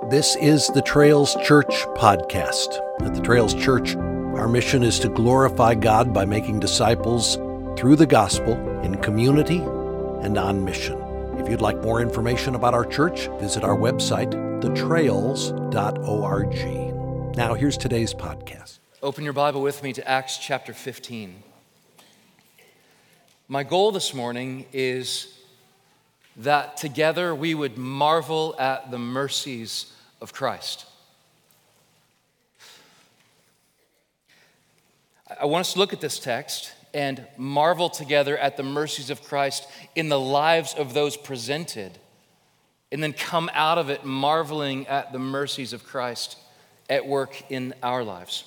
This is the Trails Church podcast. At the Trails Church, our mission is to glorify God by making disciples through the gospel in community and on mission. If you'd like more information about our church, visit our website, thetrails.org. Now, here's today's podcast. Open your Bible with me to Acts chapter 15. My goal this morning is that together we would marvel at the mercies of Christ. I want us to look at this text and marvel together at the mercies of Christ in the lives of those presented, and then come out of it marveling at the mercies of Christ at work in our lives.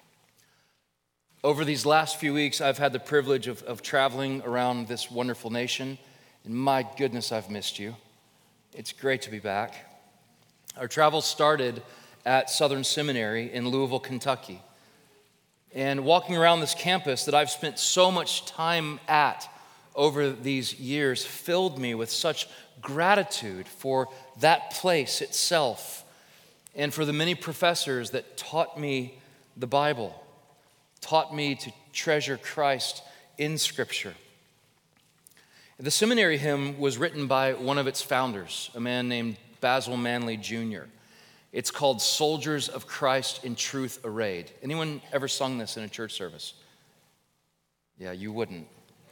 Over these last few weeks, I've had the privilege of traveling around this wonderful nation, and my goodness, I've missed you. It's great to be back. Our travel started at Southern Seminary in Louisville, Kentucky. And walking around this campus that I've spent so much time at over these years filled me with such gratitude for that place itself and for the many professors that taught me the Bible, taught me to treasure Christ in Scripture. The seminary hymn was written by one of its founders, a man named Basil Manley Jr. It's called Soldiers of Christ in Truth Arrayed. Anyone ever sung this in a church service? Yeah, you wouldn't.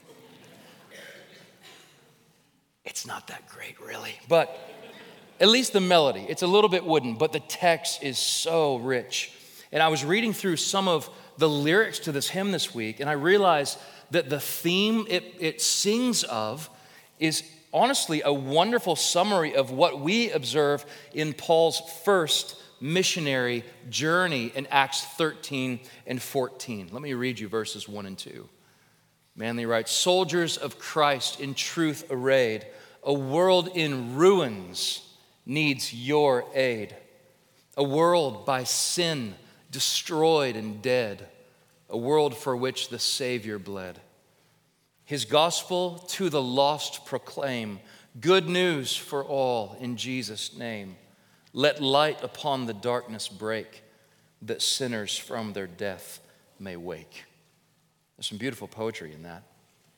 It's not that great, really. But at least the melody, it's a little bit wooden, but the text is so rich. And I was reading through some of the lyrics to this hymn this week, and I realized that the theme it sings of is honestly a wonderful summary of what we observe in Paul's first missionary journey in Acts 13 and 14. Let me read you verses 1 and 2. Manley writes, "Soldiers of Christ in truth arrayed, a world in ruins needs your aid. A world by sin destroyed and dead, a world for which the Savior bled. His gospel to the lost proclaim, good news for all in Jesus' name. Let light upon the darkness break, that sinners from their death may wake." There's some beautiful poetry in that.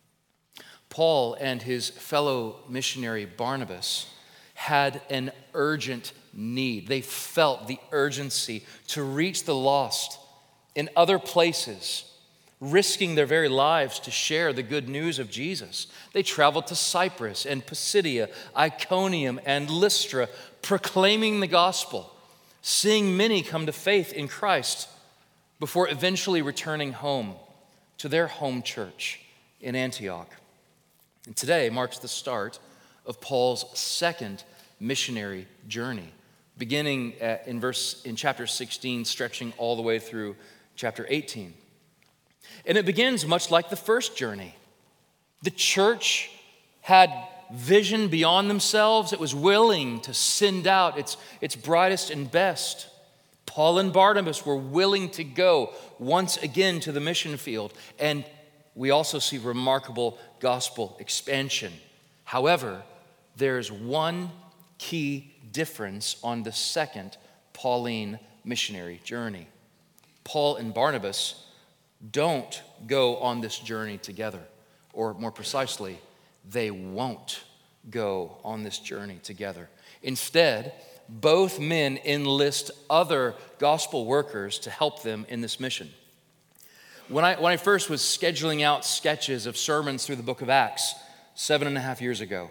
Paul and his fellow missionary Barnabas had an urgent need. They felt the urgency to reach the lost in other places, risking their very lives to share the good news of Jesus. They traveled to Cyprus and Pisidia, Iconium and Lystra, proclaiming the gospel, seeing many come to faith in Christ before eventually returning home to their home church in Antioch. And today marks the start of Paul's second missionary journey, beginning in chapter 16, stretching all the way through chapter 18. And it begins much like the first journey. The church had vision beyond themselves. It was willing to send out its brightest and best. Paul and Barnabas were willing to go once again to the mission field. And we also see remarkable gospel expansion. However, there's one key difference on the second Pauline missionary journey. Paul and Barnabas don't go on this journey together, or more precisely, they won't go on this journey together. Instead, both men enlist other gospel workers to help them in this mission. When I first was scheduling out sketches of sermons through the book of Acts 7.5 years ago,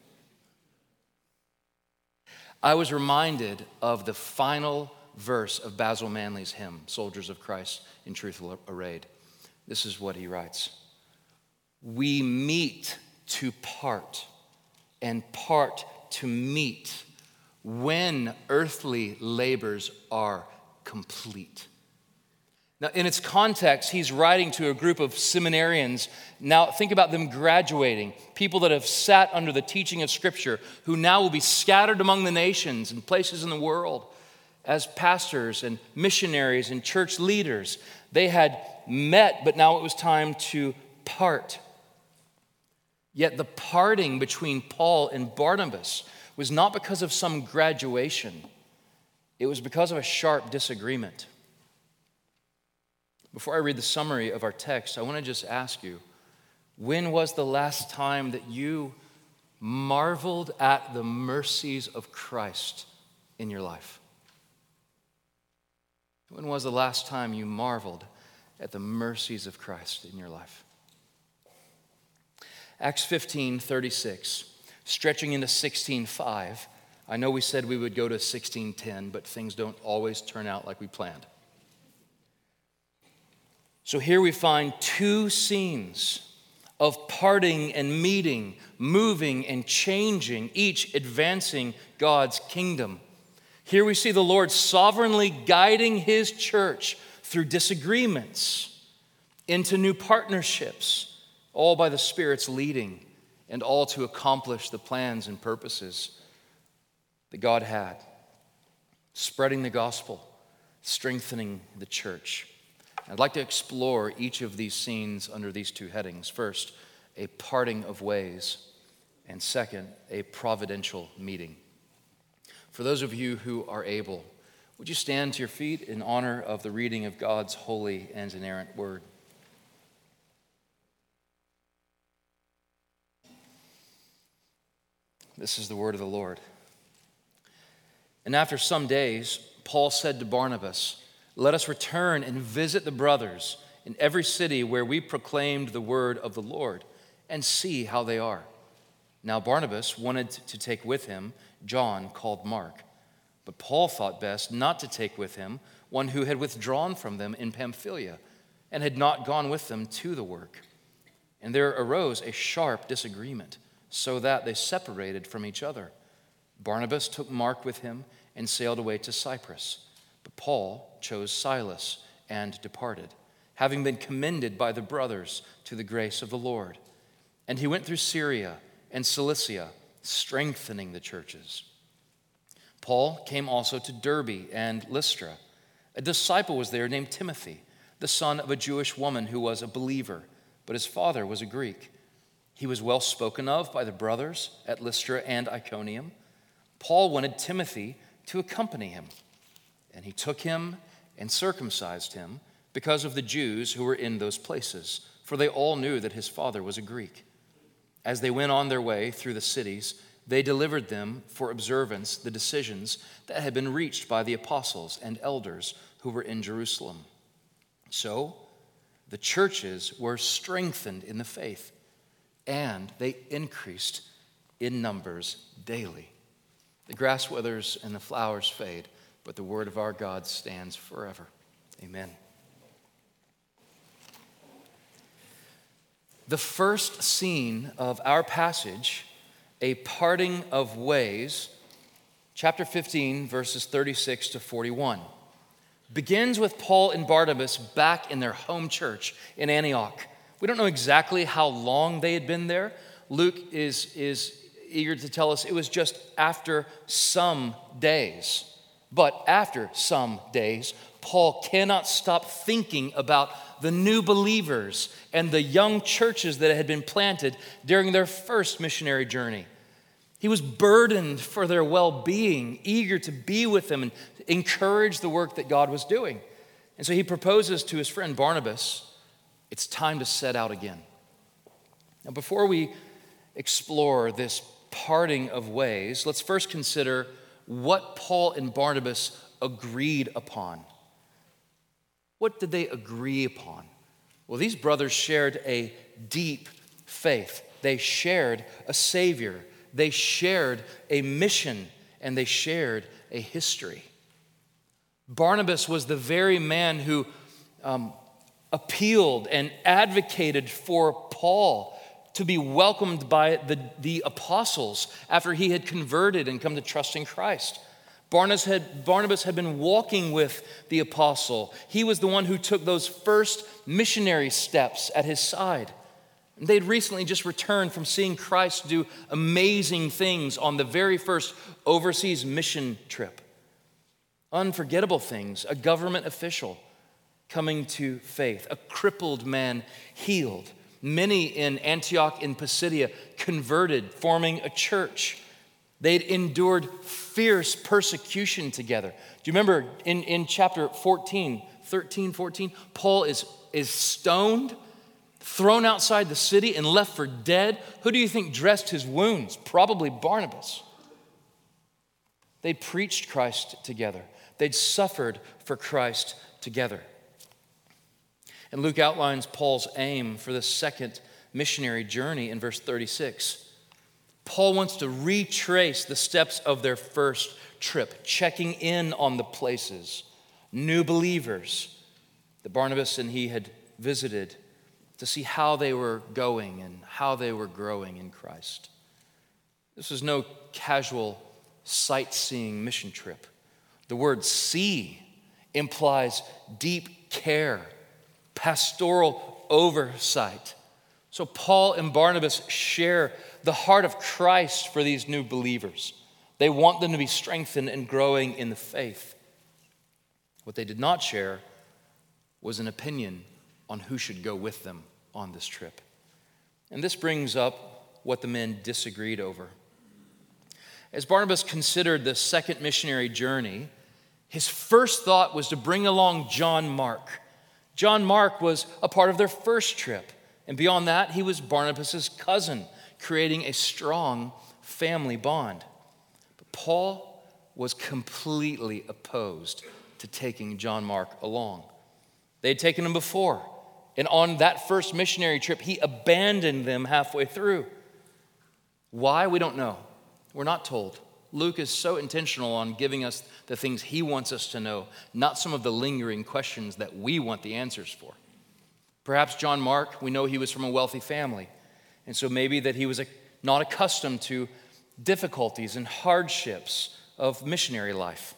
I was reminded of the final verse of Basil Manley's hymn, Soldiers of Christ in Truth Arrayed. This is what he writes. "We meet to part and part to meet when earthly labors are complete." Now, in its context, he's writing to a group of seminarians. Now, think about them graduating, people that have sat under the teaching of Scripture, who now will be scattered among the nations and places in the world as pastors and missionaries and church leaders. They had met, but now it was time to part. Yet the parting between Paul and Barnabas was not because of some graduation. It was because of a sharp disagreement. Before I read the summary of our text, I want to just ask you, when was the last time that you marveled at the mercies of Christ in your life? When was the last time you marveled at the mercies of Christ in your life? Acts 15:36, stretching into 16:5. I know we said we would go to 16:10, but things don't always turn out like we planned. So here we find two scenes of parting and meeting, moving and changing, each advancing God's kingdom. Here we see the Lord sovereignly guiding his church through disagreements into new partnerships, all by the Spirit's leading, and all to accomplish the plans and purposes that God had. Spreading the gospel, strengthening the church. I'd like to explore each of these scenes under these two headings. First, a parting of ways, and second, a providential meeting. For those of you who are able, would you stand to your feet in honor of the reading of God's holy and inerrant word? This is the word of the Lord. And after some days, Paul said to Barnabas, "Let us return and visit the brothers in every city where we proclaimed the word of the Lord, and see how they are." Now Barnabas wanted to take with him John, called Mark. But Paul thought best not to take with him one who had withdrawn from them in Pamphylia and had not gone with them to the work. And there arose a sharp disagreement, so that they separated from each other. Barnabas took Mark with him and sailed away to Cyprus. But Paul chose Silas and departed, having been commended by the brothers to the grace of the Lord. And he went through Syria and Cilicia, strengthening the churches. Paul came also to Derbe and Lystra. A disciple was there named Timothy, the son of a Jewish woman who was a believer, but his father was a Greek. He was well spoken of by the brothers at Lystra and Iconium. Paul wanted Timothy to accompany him, and he took him and circumcised him because of the Jews who were in those places, for they all knew that his father was a Greek. As they went on their way through the cities, they delivered them for observance the decisions that had been reached by the apostles and elders who were in Jerusalem. So the churches were strengthened in the faith, and they increased in numbers daily. The grass withers and the flowers fade, but the word of our God stands forever. Amen. The first scene of our passage, a parting of ways, chapter 15, verses 36 to 41, begins with Paul and Barnabas back in their home church in Antioch. We don't know exactly how long they had been there. Luke is eager to tell us it was just after some days. But after some days, Paul cannot stop thinking about the new believers and the young churches that had been planted during their first missionary journey. He was burdened for their well-being, eager to be with them and encourage the work that God was doing. And so he proposes to his friend Barnabas, it's time to set out again. Now, before we explore this parting of ways, let's first consider what Paul and Barnabas agreed upon. What did they agree upon? Well, these brothers shared a deep faith. They shared a Savior. They shared a mission, and they shared a history. Barnabas was the very man who appealed and advocated for Paul to be welcomed by the apostles after he had converted and come to trust in Christ. Barnabas had been walking with the apostle. He was the one who took those first missionary steps at his side. They'd recently just returned from seeing Christ do amazing things on the very first overseas mission trip. Unforgettable things, a government official coming to faith, a crippled man healed, many in Antioch in Pisidia converted, forming a church. They'd endured fierce persecution together. Do you remember in chapter 13, 14, Paul is stoned, thrown outside the city, and left for dead? Who do you think dressed his wounds? Probably Barnabas. They preached Christ together. They'd suffered for Christ together. And Luke outlines Paul's aim for the second missionary journey in verse 36. Paul wants to retrace the steps of their first trip, checking in on the places, new believers that Barnabas and he had visited to see how they were going and how they were growing in Christ. This was no casual sightseeing mission trip. The word see implies deep care, pastoral oversight. So Paul and Barnabas share the heart of Christ for these new believers. They want them to be strengthened and growing in the faith. What they did not share was an opinion on who should go with them on this trip. And this brings up what the men disagreed over. As Barnabas considered the second missionary journey, his first thought was to bring along John Mark. John Mark was a part of their first trip. And beyond that, he was Barnabas' cousin, creating a strong family bond. But Paul was completely opposed to taking John Mark along. They had taken him before, and on that first missionary trip, he abandoned them halfway through. Why? We don't know. We're not told. Luke is so intentional on giving us the things he wants us to know, not some of the lingering questions that we want the answers for. Perhaps John Mark, we know he was from a wealthy family, and so maybe that he was not accustomed to difficulties and hardships of missionary life.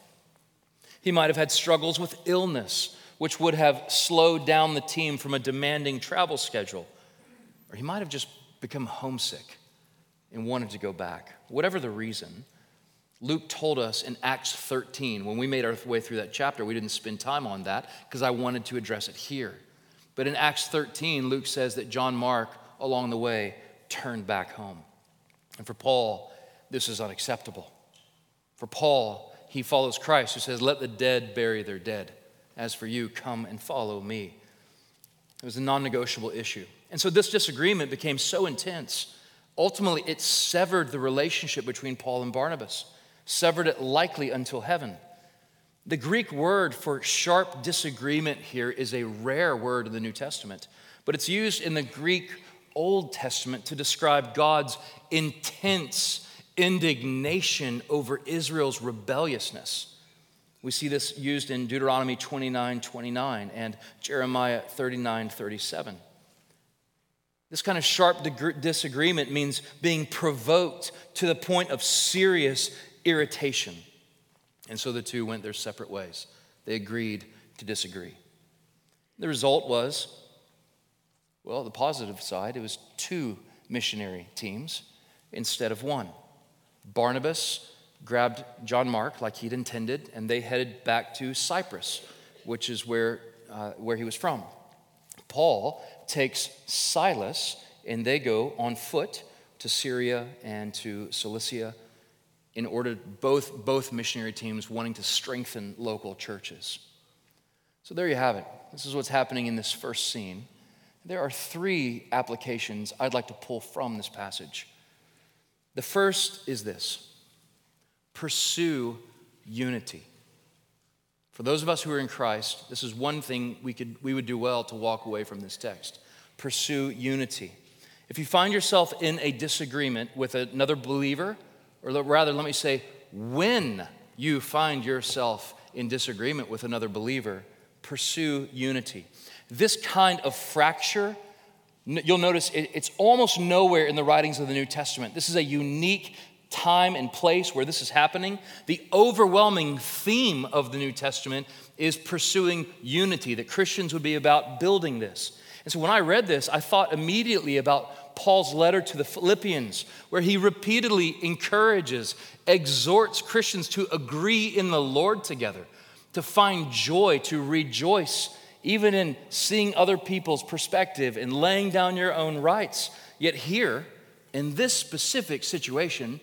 He might have had struggles with illness, which would have slowed down the team from a demanding travel schedule. Or he might have just become homesick and wanted to go back. Whatever the reason, Luke told us in Acts 13, when we made our way through that chapter, we didn't spend time on that because I wanted to address it here. But in Acts 13, Luke says that John Mark, along the way, turned back home. And for Paul, this is unacceptable. For Paul, he follows Christ, who says, "Let the dead bury their dead. As for you, come and follow me." It was a non-negotiable issue. And so this disagreement became so intense. Ultimately, it severed the relationship between Paul and Barnabas, severed it likely until heaven. The Greek word for sharp disagreement here is a rare word in the New Testament, but it's used in the Greek Old Testament to describe God's intense indignation over Israel's rebelliousness. We see this used in Deuteronomy 29:29 and Jeremiah 39:37. This kind of sharp disagreement means being provoked to the point of serious irritation. And so the two went their separate ways. They agreed to disagree. The result was, well, the positive side, it was 2 missionary teams instead of 1. Barnabas grabbed John Mark like he'd intended, and they headed back to Cyprus, which is where he was from. Paul takes Silas, and they go on foot to Syria and to Cilicia in order both missionary teams wanting to strengthen local churches. So there you have it. This is what's happening in this first scene. There are 3 applications I'd like to pull from this passage. The first is this: pursue unity. For those of us who are in Christ, this is one thing we would do well to walk away from this text. Pursue unity. If you find yourself in a disagreement with another believer, or rather, let me say, when you find yourself in disagreement with another believer, pursue unity. This kind of fracture, you'll notice it's almost nowhere in the writings of the New Testament. This is a unique time and place where this is happening. The overwhelming theme of the New Testament is pursuing unity, that Christians would be about building this. And so when I read this, I thought immediately about Paul's letter to the Philippians, where he repeatedly encourages, exhorts Christians to agree in the Lord together, to find joy, to rejoice, even in seeing other people's perspective and laying down your own rights. Yet here, in this specific situation,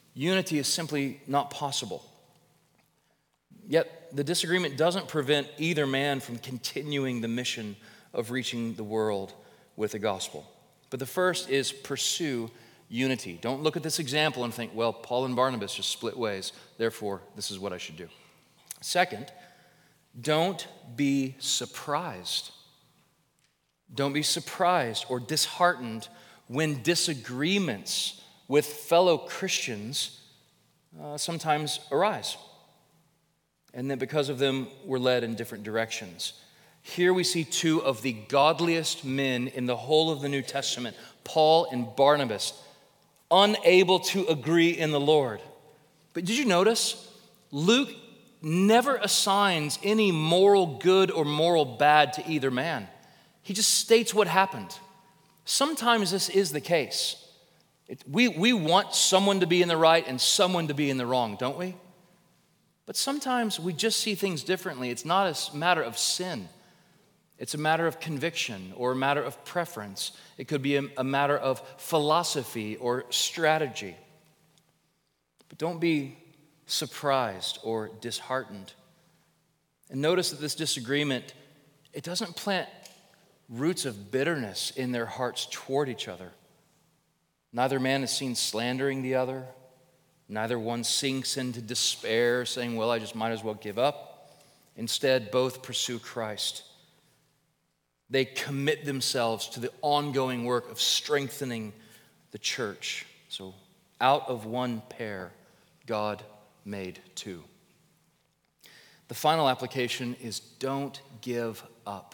unity is simply not possible. Yet the disagreement doesn't prevent either man from continuing the mission of reaching the world with the gospel. But the first is pursue unity. Don't look at this example and think, well, Paul and Barnabas just split ways, therefore this is what I should do. Second, don't be surprised. Don't be surprised or disheartened when disagreements with fellow Christians sometimes arise. And that because of them, we're led in different directions. Here we see two of the godliest men in the whole of the New Testament, Paul and Barnabas, unable to agree in the Lord. But did you notice? Luke never assigns any moral good or moral bad to either man. He just states what happened. Sometimes this is the case. We want someone to be in the right and someone to be in the wrong, don't we? But sometimes we just see things differently. It's not a matter of sin. It's a matter of conviction or a matter of preference. It could be a matter of philosophy or strategy. But don't be surprised or disheartened. And notice that this disagreement, it doesn't plant roots of bitterness in their hearts toward each other. Neither man is seen slandering the other. Neither one sinks into despair, saying, well, I just might as well give up. Instead, both pursue Christ. They commit themselves to the ongoing work of strengthening the church. So out of one pair, God made two. The final application is don't give up.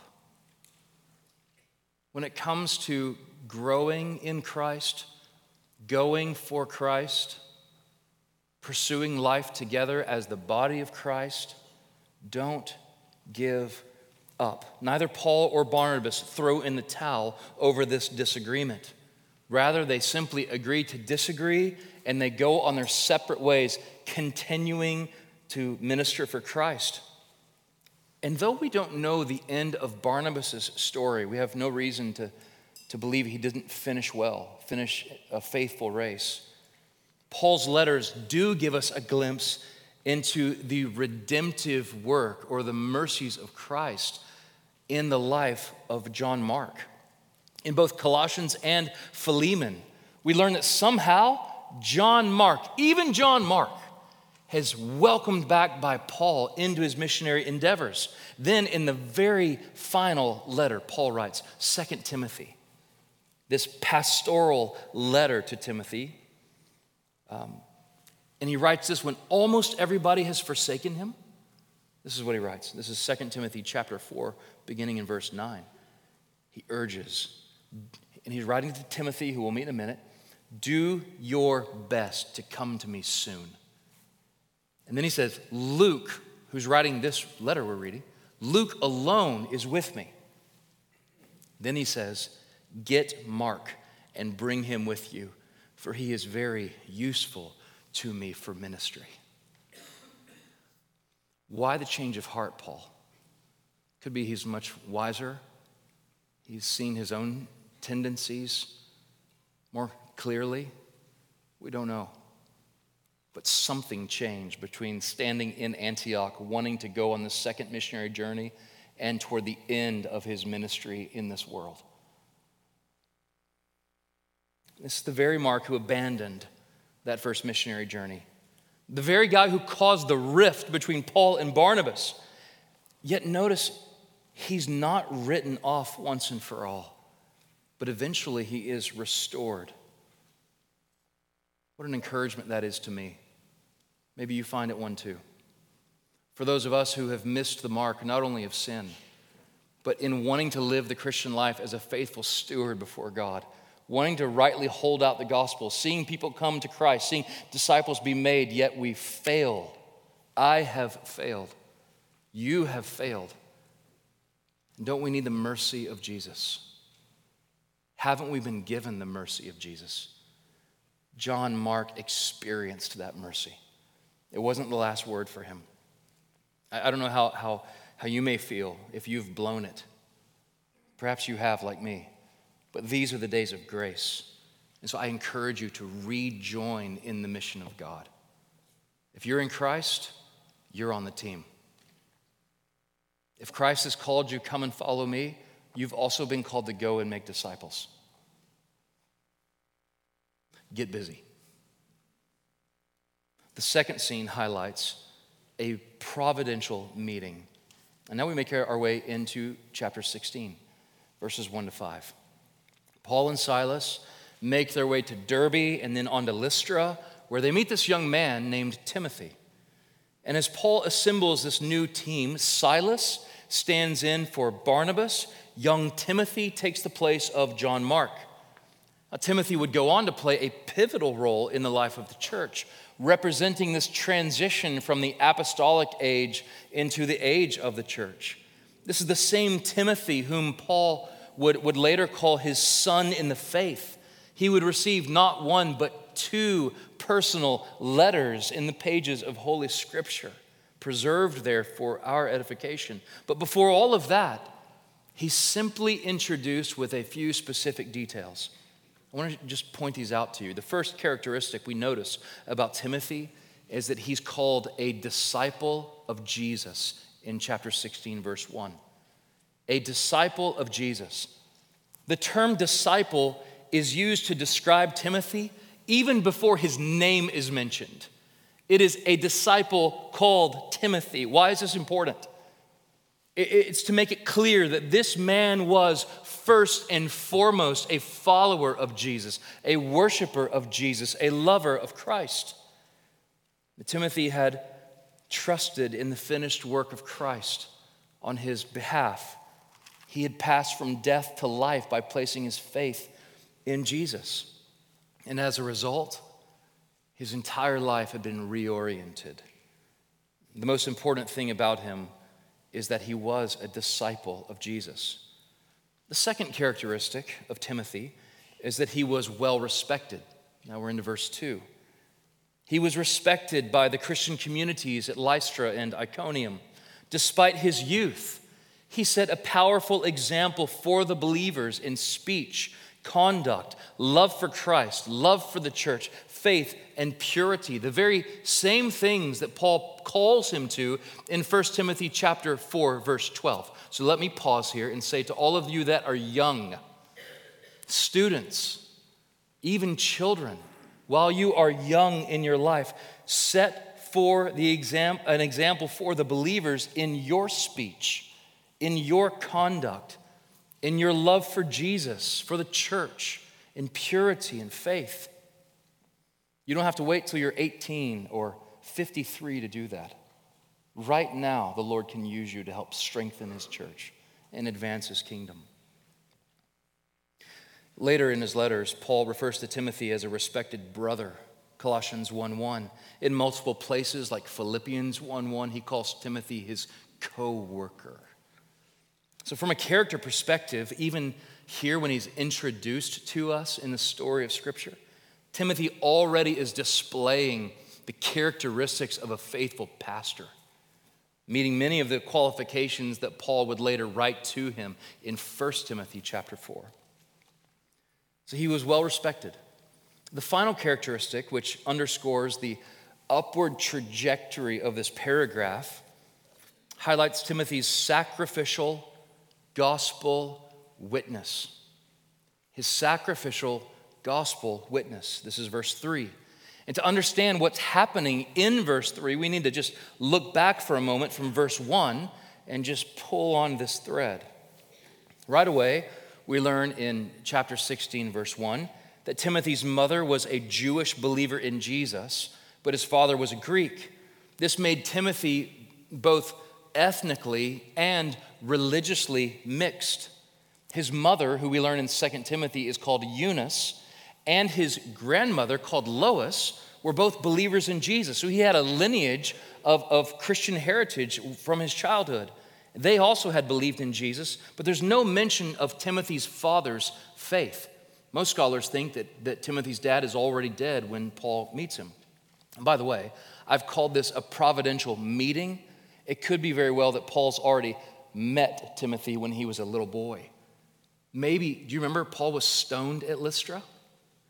When it comes to growing in Christ, going for Christ, pursuing life together as the body of Christ, don't give up. Neither Paul or Barnabas throw in the towel over this disagreement. Rather, they simply agree to disagree and they go on their separate ways, continuing to minister for Christ. And though we don't know the end of Barnabas' story, we have no reason to believe he didn't finish a faithful race. Paul's letters do give us a glimpse into the redemptive work or the mercies of Christ in the life of John Mark. In both Colossians and Philemon, we learn that somehow John Mark, even John Mark, is welcomed back by Paul into his missionary endeavors. Then in the very final letter, Paul writes, 2 Timothy, this pastoral letter to Timothy. And he writes this when almost everybody has forsaken him. This is what he writes. This is 2 Timothy chapter 4, beginning in verse 9. He urges, and he's writing to Timothy, who we'll meet in a minute, do your best to come to me soon. And then he says, Luke, who's writing this letter we're reading, Luke alone is with me. Then he says, get Mark and bring him with you, for he is very useful to me for ministry. Why the change of heart, Paul? Could be he's much wiser. He's seen his own tendencies more clearly. We don't know. But something changed between standing in Antioch, wanting to go on the second missionary journey, and toward the end of his ministry in this world. This is the very Mark who abandoned that first missionary journey. The very guy who caused the rift between Paul and Barnabas. Yet notice, he's not written off once and for all, but eventually he is restored. What an encouragement that is to me. Maybe you find it one too. For those of us who have missed the mark, not only of sin, but in wanting to live the Christian life as a faithful steward before God, wanting to rightly hold out the gospel, seeing people come to Christ, seeing disciples be made, yet we fail. I have failed. You have failed. Don't we need the mercy of Jesus? Haven't we been given the mercy of Jesus? John Mark experienced that mercy. It wasn't the last word for him. I don't know how you may feel if you've blown it. Perhaps you have, like me. But these are the days of grace. And so I encourage you to rejoin in the mission of God. If you're in Christ, you're on the team. If Christ has called you, come and follow me, you've also been called to go and make disciples. Get busy. The second scene highlights a providential meeting. And now we make our way into chapter 16, verses 1 to 5. Paul and Silas make their way to Derbe and then on to Lystra, where they meet this young man named Timothy. And as Paul assembles this new team, Silas stands in for Barnabas. Young Timothy takes the place of John Mark. Now, Timothy would go on to play a pivotal role in the life of the church, representing this transition from the apostolic age into the age of the church. This is the same Timothy whom Paul would later call his son in the faith. He would receive not one but two personal letters in the pages of Holy Scripture, preserved there for our edification. But before all of that, he's simply introduced with a few specific details. I want to just point these out to you. The first characteristic we notice about Timothy is that he's called a disciple of Jesus in chapter 16, verse 1. A disciple of Jesus. The term disciple is used to describe Timothy even before his name is mentioned. It is a disciple called Timothy. Why is this important? It's to make it clear that this man was first and foremost a follower of Jesus, a worshiper of Jesus, a lover of Christ. Timothy had trusted in the finished work of Christ on his behalf. He had passed from death to life by placing his faith in Jesus. And as a result, his entire life had been reoriented. The most important thing about him is that he was a disciple of Jesus. The second characteristic of Timothy is that he was well respected. Now we're into verse 2. He was respected by the Christian communities at Lystra and Iconium. Despite his youth, he set a powerful example for the believers in speech, conduct, love for Christ, love for the church, faith, and purity, the very same things that Paul calls him to in 1 Timothy chapter 4, verse 12. So let me pause here and say to all of you that are young, students, even children, while you are young in your life, set for an example for the believers in your speech, in your conduct, in your love for Jesus, for the church, in purity and faith. You don't have to wait till you're 18 or 53 to do that. Right now, the Lord can use you to help strengthen his church and advance his kingdom. Later in his letters, Paul refers to Timothy as a respected brother. Colossians 1:1. In multiple places, like Philippians 1:1, he calls Timothy his co-worker. So from a character perspective, even here when he's introduced to us in the story of Scripture, Timothy already is displaying the characteristics of a faithful pastor, meeting many of the qualifications that Paul would later write to him in 1 Timothy chapter 4. So he was well respected. The final characteristic, which underscores the upward trajectory of this paragraph, highlights Timothy's sacrificial gospel witness. His sacrificial gospel witness. This is verse 3. And to understand what's happening in verse 3, we need to just look back for a moment from verse 1 and just pull on this thread. Right away, we learn in chapter 16, verse 1, that Timothy's mother was a Jewish believer in Jesus, but his father was a Greek. This made Timothy both ethnically and religiously mixed. His mother, who we learn in 2 Timothy, is called Eunice, and his grandmother, called Lois, were both believers in Jesus. So he had a lineage of Christian heritage from his childhood. They also had believed in Jesus, but there's no mention of Timothy's father's faith. Most scholars think that Timothy's dad is already dead when Paul meets him. And by the way, I've called this a providential meeting. It could be very well that Paul's already met Timothy when he was a little boy. Maybe, do you remember Paul was stoned at Lystra?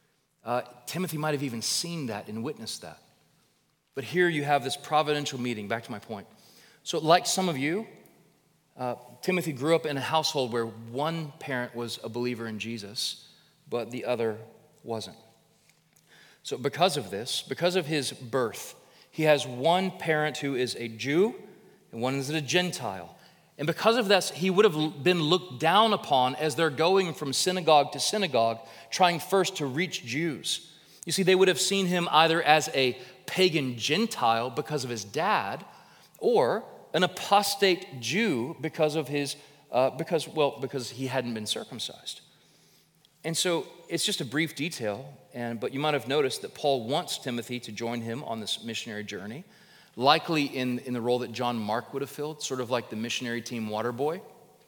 Timothy might have even seen that and witnessed that. But here you have this providential meeting, back to my point. So like some of you, Timothy grew up in a household where one parent was a believer in Jesus, but the other wasn't. So because of this, because of his birth, he has one parent who is a Jew and one is a Gentile. And because of this, he would have been looked down upon as they're going from synagogue to synagogue, trying first to reach Jews. You see, they would have seen him either as a pagan Gentile because of his dad, or an apostate Jew because he hadn't been circumcised. And so it's just a brief detail, but you might have noticed that Paul wants Timothy to join him on this missionary journey, likely in the role that John Mark would have filled, sort of like the missionary team water boy.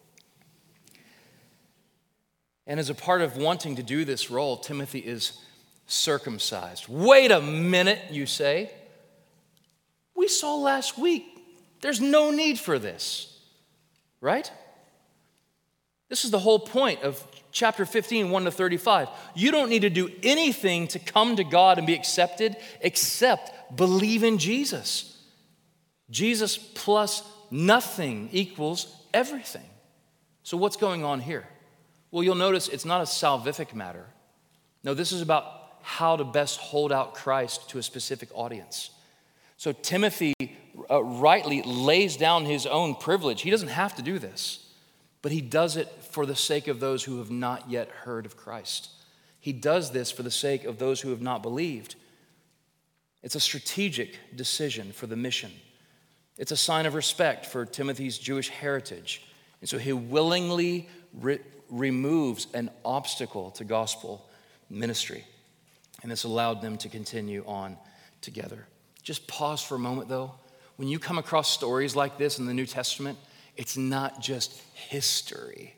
And as a part of wanting to do this role, Timothy is circumcised. Wait a minute, you say. We saw last week, there's no need for this, right? This is the whole point of chapter 15, 1 to 35. You don't need to do anything to come to God and be accepted except believe in Jesus. Jesus plus nothing equals everything. So what's going on here? Well, you'll notice it's not a salvific matter. No, this is about how to best hold out Christ to a specific audience. So Timothy rightly lays down his own privilege. He doesn't have to do this, but he does it for the sake of those who have not yet heard of Christ. He does this for the sake of those who have not believed. It's a strategic decision for the mission. It's a sign of respect for Timothy's Jewish heritage. And so he willingly removes an obstacle to gospel ministry. And this allowed them to continue on together. Just pause for a moment, though. When you come across stories like this in the New Testament, it's not just history.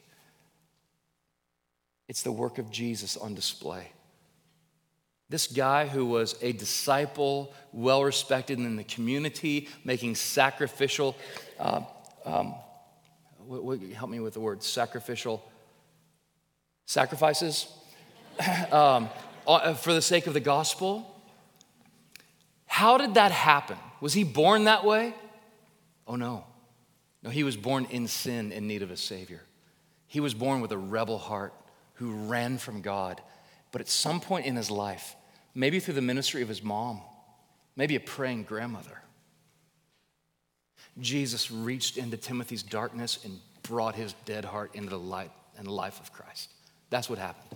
It's the work of Jesus on display. This guy who was a disciple, well-respected in the community, making sacrificial, help me with the word, sacrificial sacrifices for the sake of the gospel. How did that happen? Was he born that way? Oh, no. No, he was born in sin, in need of a Savior. He was born with a rebel heart who ran from God. But at some point in his life, maybe through the ministry of his mom, maybe a praying grandmother, Jesus reached into Timothy's darkness and brought his dead heart into the light and the life of Christ. That's what happened.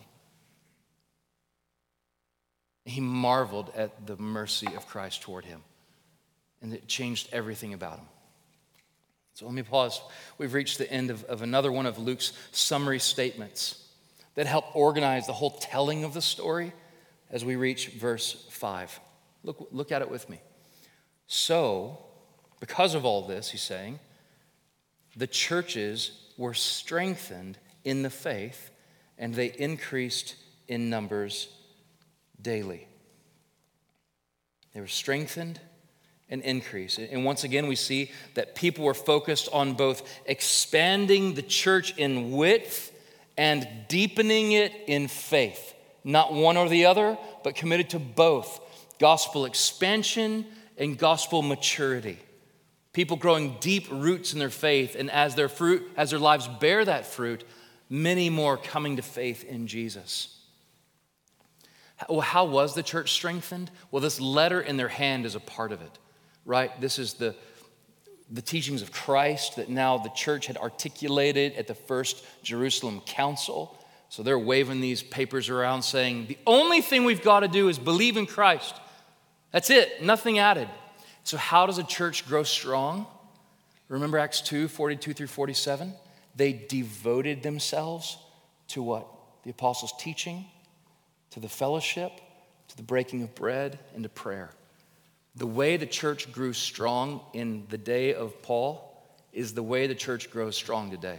He marveled at the mercy of Christ toward him, and it changed everything about him. So let me pause. We've reached the end of another one of Luke's summary statements that help organize the whole telling of the story as we reach verse 5. Look at it with me. So, because of all this, he's saying, the churches were strengthened in the faith, and they increased in numbers daily. They were strengthened and increased. And once again, we see that people were focused on both expanding the church in width and deepening it in faith. Not one or the other, but committed to both gospel expansion and gospel maturity. People growing deep roots in their faith, and as their lives bear that fruit, many more coming to faith in Jesus. Well, how was the church strengthened? Well, this letter in their hand is a part of it, right? This is the teachings of Christ that now the church had articulated at the first Jerusalem council. So they're waving these papers around saying, the only thing we've got to do is believe in Christ. That's it, nothing added. So how does a church grow strong? Remember Acts 2, 42 through 47? They devoted themselves to what? The apostles' teaching, to the fellowship, to the breaking of bread, and to prayer. The way the church grew strong in the day of Paul is the way the church grows strong today.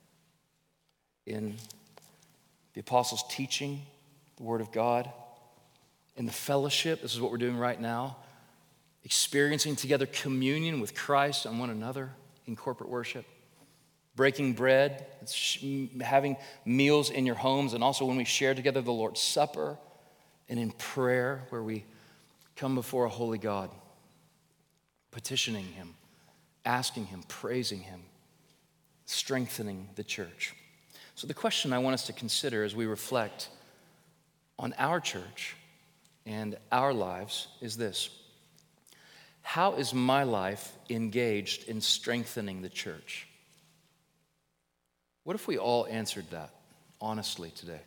In the apostles' teaching, the Word of God, in the fellowship, this is what we're doing right now, experiencing together communion with Christ and one another in corporate worship, breaking bread, having meals in your homes, and also when we share together the Lord's Supper, and in prayer where we come before a holy God, petitioning him, asking him, praising him, strengthening the church. So the question I want us to consider as we reflect on our church and our lives is this: how is my life engaged in strengthening the church? What if we all answered that honestly today?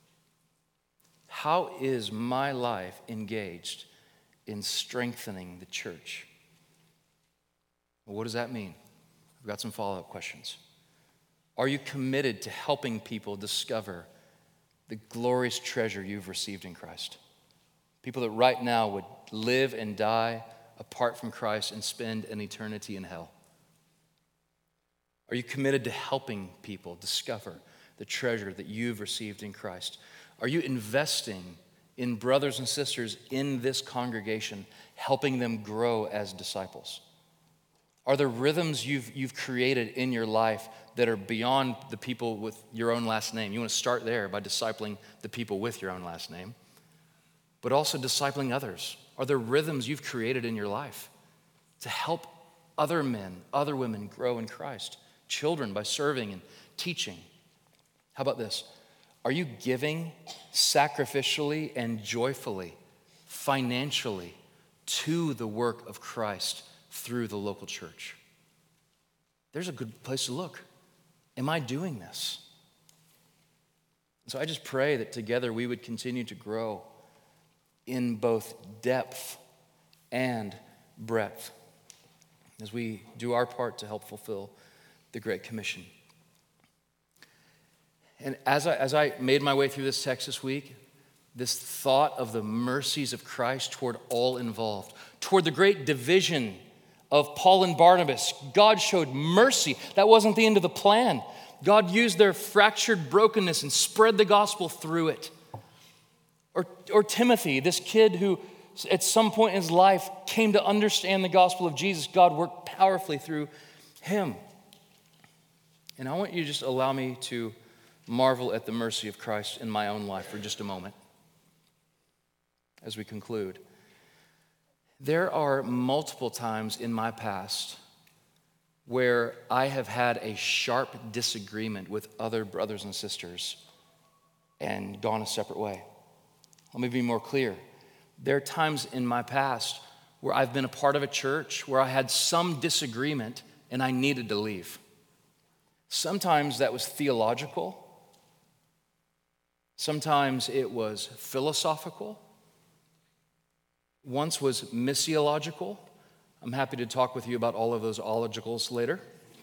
How is my life engaged in strengthening the church? Well, what does that mean? I've got some follow-up questions. Are you committed to helping people discover the glorious treasure you've received in Christ? People that right now would live and die apart from Christ and spend an eternity in hell. Are you committed to helping people discover the treasure that you've received in Christ? Are you investing in brothers and sisters in this congregation, helping them grow as disciples? Are there rhythms you've created in your life that are beyond the people with your own last name? You want to start there by discipling the people with your own last name, but also discipling others. Are there rhythms you've created in your life to help other men, other women grow in Christ? Children by serving and teaching. How about this? Are you giving sacrificially and joyfully, financially, to the work of Christ through the local church? There's a good place to look. Am I doing this? So I just pray that together we would continue to grow in both depth and breadth as we do our part to help fulfill the Great Commission. And as I made my way through this text this week, this thought of the mercies of Christ toward all involved, toward the great division of Paul and Barnabas, God showed mercy. That wasn't the end of the plan. God used their fractured brokenness and spread the gospel through it. Or Timothy, this kid who at some point in his life came to understand the gospel of Jesus. God worked powerfully through him. And I want you to just allow me to marvel at the mercy of Christ in my own life for just a moment as we conclude. There are multiple times in my past where I have had a sharp disagreement with other brothers and sisters and gone a separate way. Let me be more clear. There are times in my past where I've been a part of a church where I had some disagreement and I needed to leave. Sometimes that was theological. Sometimes it was philosophical. Once was missiological. I'm happy to talk with you about all of those ologicals later.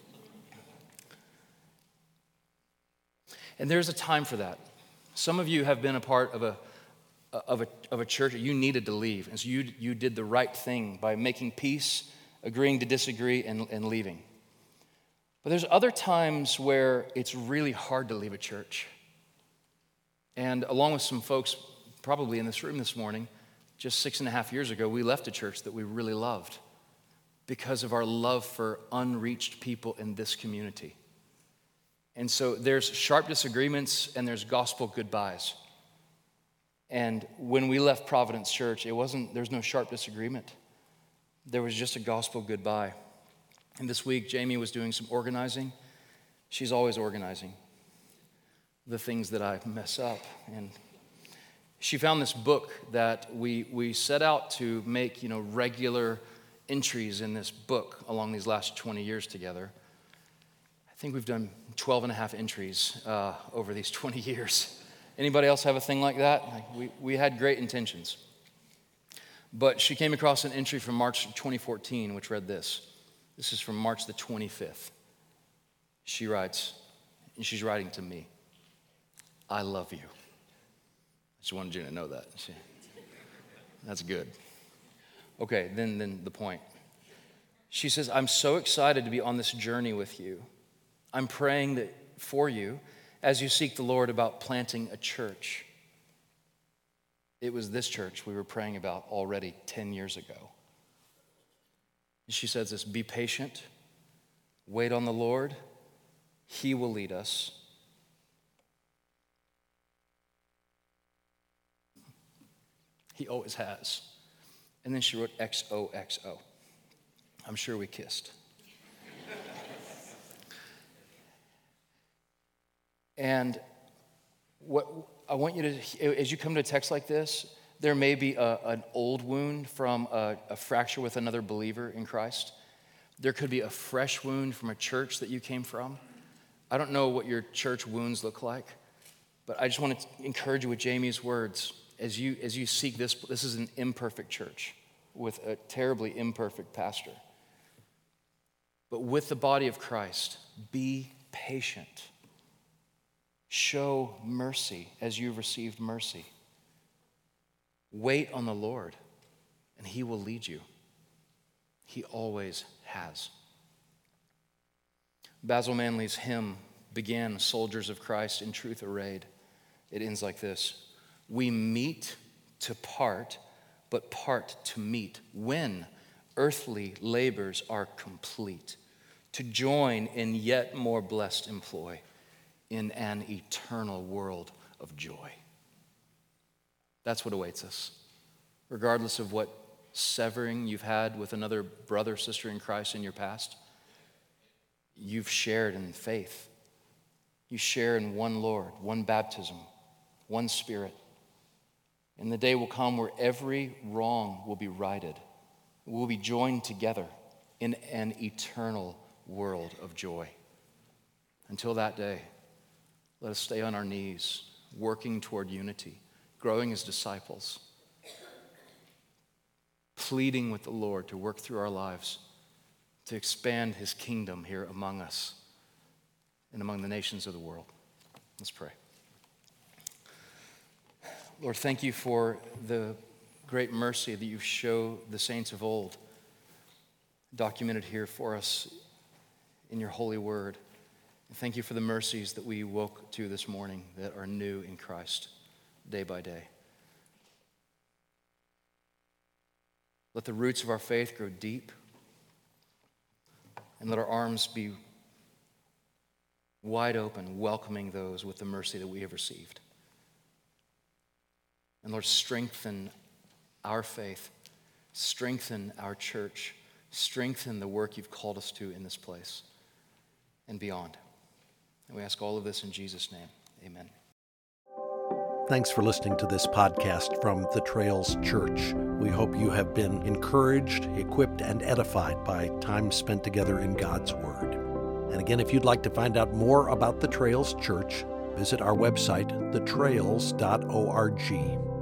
And there's a time for that. Some of you have been a part of a church that you needed to leave, and so you did the right thing by making peace, agreeing to disagree, and leaving. But there's other times where it's really hard to leave a church. And along with some folks probably in this room this morning, just 6.5 years ago, we left a church that we really loved because of our love for unreached people in this community. And so there's sharp disagreements and there's gospel goodbyes. And when we left Providence Church, there's no sharp disagreement. There was just a gospel goodbye. And this week, Jamie was doing some organizing. She's always organizing the things that I mess up. And she found this book that we set out to make, regular entries in this book along these last 20 years together. I think we've done 12 and a half entries over these 20 years. Anybody else have a thing like that? We had great intentions. But she came across an entry from March 2014, which read this. This is from March the 25th. She writes, and she's writing to me, "I love you." I just wanted you to know that. That's good. Okay, then the point. She says, "I'm so excited to be on this journey with you. I'm praying that for you as you seek the Lord about planting a church." It was this church we were praying about already 10 years ago. She says this: "Be patient, wait on the Lord, He will lead us." He always has. And then she wrote XOXO. I'm sure we kissed. And what I want you to, as you come to a text like this, there may be an old wound from a fracture with another believer in Christ. There could be a fresh wound from a church that you came from. I don't know what your church wounds look like, but I just want to encourage you with Jamie's words. As you seek this is an imperfect church with a terribly imperfect pastor. But with the body of Christ, be patient. Show mercy as you've received mercy. Wait on the Lord, and he will lead you. He always has. Basil Manley's hymn began, "Soldiers of Christ in truth arrayed." It ends like this: "We meet to part, but part to meet, when earthly labors are complete, to join in yet more blessed employ, in an eternal world of joy." That's what awaits us. Regardless of what severing you've had with another brother or sister in Christ in your past, you've shared in faith. You share in one Lord, one baptism, one Spirit. And the day will come where every wrong will be righted. We'll be joined together in an eternal world of joy. Until that day, let us stay on our knees, working toward unity, growing as disciples, pleading with the Lord to work through our lives, to expand his kingdom here among us and among the nations of the world. Let's pray. Lord, thank you for the great mercy that you show the saints of old, documented here for us in your holy word. And thank you for the mercies that we woke to this morning that are new in Christ day by day. Let the roots of our faith grow deep, and let our arms be wide open, welcoming those with the mercy that we have received. And Lord, strengthen our faith, strengthen our church, strengthen the work you've called us to in this place and beyond. And we ask all of this in Jesus' name. Amen. Thanks for listening to this podcast from The Trails Church. We hope you have been encouraged, equipped, and edified by time spent together in God's Word. And again, if you'd like to find out more about The Trails Church, visit our website, thetrails.org.